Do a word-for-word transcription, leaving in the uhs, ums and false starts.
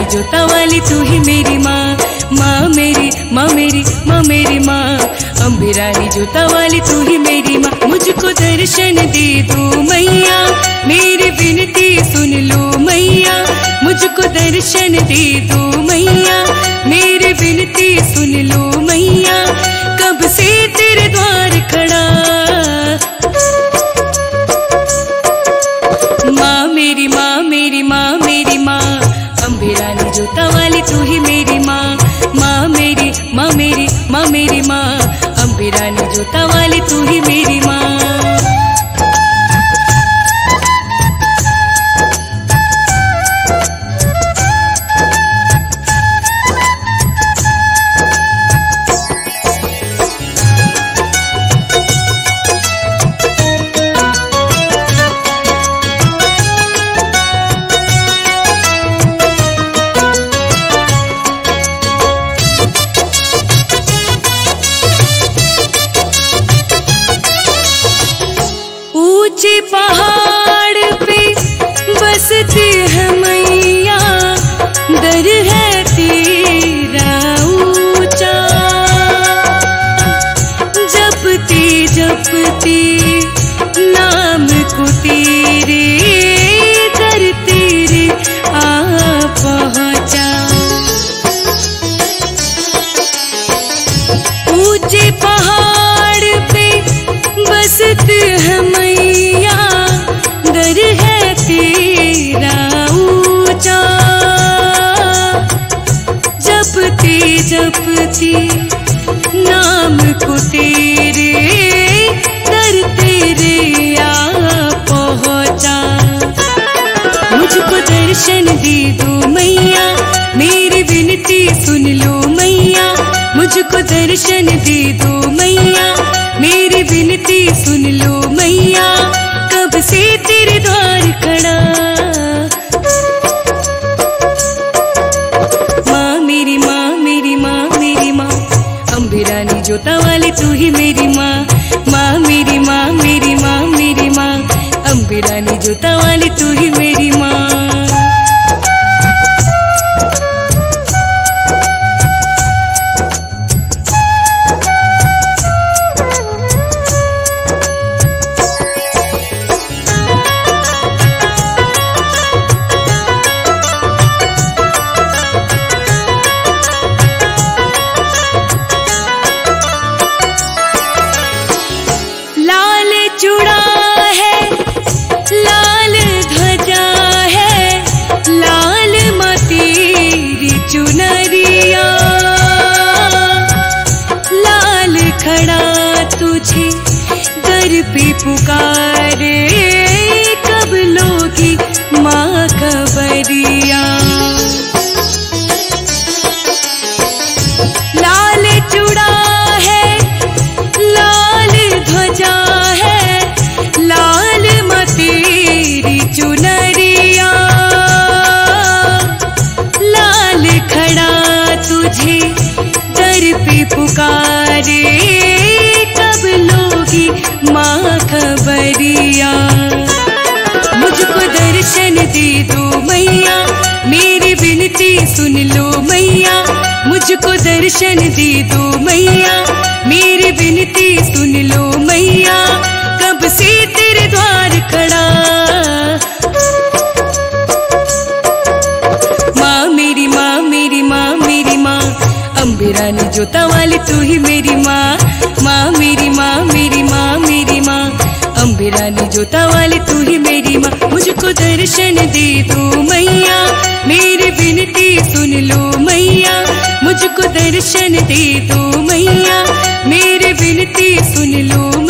जोता वाली तू ही मेरी माँ, माँ मेरी माँ मेरी माँ मेरी माँ। अम्बे रानी जोता वाली तू ही मेरी माँ, मुझको दर्शन दे दो मैया, मेरी विनती सुन लो मैया। मुझको दर्शन दे दो मैया, मेरी विनती सुन लो मैया। कब से तेरे द्वार खड़ा माँ मेरी माँ मेरी माँ मेरी माँ। अम्बे रानी जोता वाली तू ही मेरी माँ, माँ मेरी माँ मेरी माँ मेरी माँ। अम्बे रानी जोता वाली तू ही मेरी माँ। ऊंचे पहाड़ पे बसती है मैया, दर है तेरा ऊंचा। जपती जपती नाम को तेरे, दर तेरे आ पहुंचा। ऊंचे पहाड़ पे बसती है मैया, दर है तेरा ऊंचा। जपती जपती नाम को तेरे, दर तेरे आ पहुंचा। मुझको दर्शन दे दो मैया, मेरी विनती सुन लो मैया। मुझको दर्शन दे दो मैया, मेरी विनती सुन लो मैया। कब से तेरे द्वार खड़ा माँ मेरी माँ मेरी माँ मेरी माँ। अम्बे रानी जोता वाली तू ही मेरी माँ, माँ मेरी माँ मेरी माँ मेरी माँ। अम्बे रानी जोता वाली तू ही मेरी माँ। चूड़ा है लाल ध्वजा है, लाल तेरी चुनरिया। लाल खड़ा तुझे दर पे पुकारे, कब लोगी माँ खबरिया। लाल चूड़ा है लाल ध्वजा है, लाल तेरी चुनरिया। लाल खड़ा तुझे दर पे पुकारे, कब लोगी माँ खबरिया। मुझको दर्शन दे दो मैया, मेरी विनती सुन लो मैया। मुझको दर्शन दे दो मैया, मेरी विनती सुन लो मैया। कब से तेरे द्वार खड़ा माँ मेरी माँ मेरी माँ मेरी माँ। अम्बे रानी जोता वाली तू ही मेरी माँ, माँ मेरी माँ मेरी माँ मेरी माँ। अम्बे रानी जोता वाली तू ही मेरी माँ। मुझको दर्शन दे दो मैया, मेरी विनती सुन लो मैया। मुझको दर्शन दे दो मैया, मेरी विनती सुन लो।